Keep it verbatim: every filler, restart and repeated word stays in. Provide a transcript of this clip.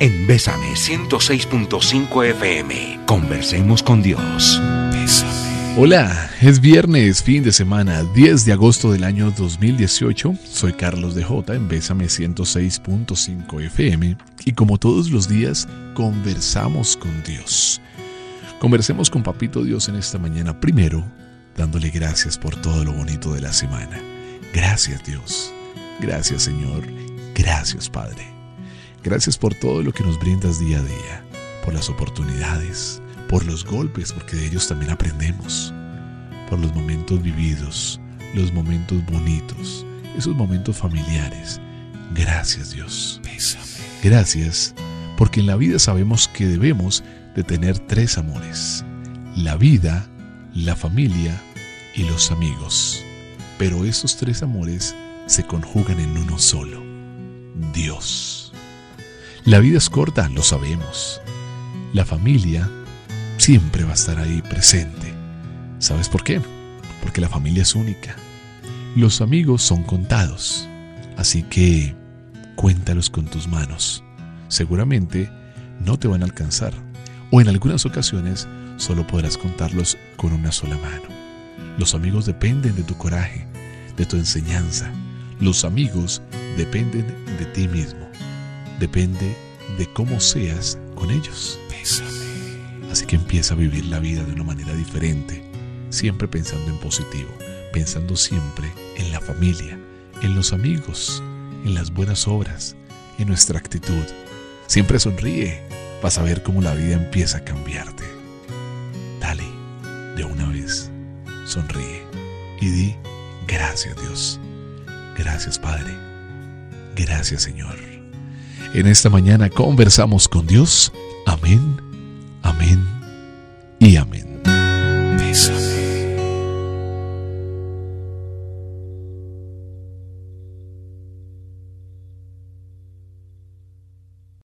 en Bésame ciento seis punto cinco F M. Conversemos con Dios. Bésame. Hola, es viernes, fin de semana, diez de agosto del año dos mil dieciocho. Soy Carlos de J en Bésame ciento seis punto cinco F M y como todos los días, conversamos con Dios. Conversemos con Papito Dios en esta mañana, primero dándole gracias por todo lo bonito de la semana. Gracias Dios, gracias Señor, gracias Padre. Gracias por todo lo que nos brindas día a día, por las oportunidades, por los golpes, porque de ellos también aprendemos, por los momentos vividos, los momentos bonitos, esos momentos familiares. Gracias Dios. Gracias, porque en la vida sabemos que debemos de tener tres amores: la vida, la familia y los amigos. Pero esos tres amores se conjugan en uno solo: Dios. La vida es corta, lo sabemos. La familia siempre va a estar ahí presente. ¿Sabes por qué? Porque la familia es única. Los amigos son contados, así que cuéntalos con tus manos. Seguramente no te van a alcanzar, o en algunas ocasiones solo podrás contarlos con una sola mano. Los amigos dependen de tu coraje, de tu enseñanza. Los amigos dependen de ti mismo. Depende de cómo seas con ellos. Bésame. Así que empieza a vivir la vida de una manera diferente, siempre pensando en positivo, pensando siempre en la familia, en los amigos, en las buenas obras, en nuestra actitud. Siempre sonríe, vas a ver cómo la vida empieza a cambiarte. Dale, de una vez, sonríe y di gracias Dios, gracias Padre, gracias Señor. En esta mañana conversamos con Dios. Amén